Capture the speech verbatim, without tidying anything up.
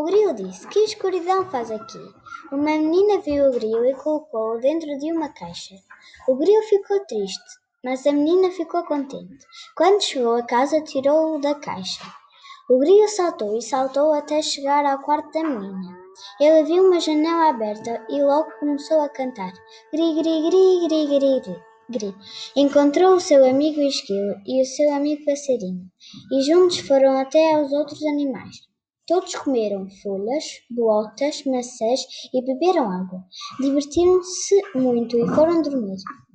O grilo disse: Que escuridão faz aqui? Uma menina viu o grilo e colocou-o dentro de uma caixa. O grilo ficou triste, mas a menina ficou contente. Quando chegou a casa, tirou-o da caixa. O grilo saltou e saltou até chegar ao quarto da menina. Ele viu uma janela aberta e logo começou a cantar. Gri, gri, gri, gri, gri, gri, gri. Encontrou o seu amigo esquilo e o seu amigo passarinho, e juntos foram até aos outros animais. Todos comeram folhas, bolotas, maçãs e beberam água. Divertiram-se muito e foram dormir.